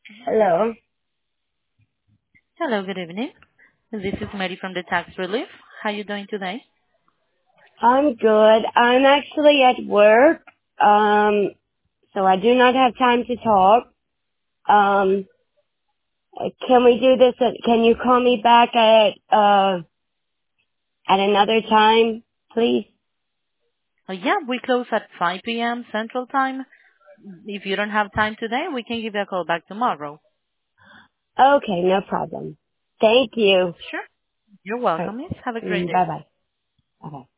Hello. Hello, good evening. This is Mary from the Tax Relief. How are you doing today? I'm good. I'm actually at work, so I do not have time to talk. Um, can we do this? Can you call me back at another time, please? Yeah, we close at 5 p.m. Central Time. If you don't have time today, we can give you a call back tomorrow. Okay, no problem. Thank you. Sure. You're All welcome, right. miss. Have a great day. Bye bye. Bye bye.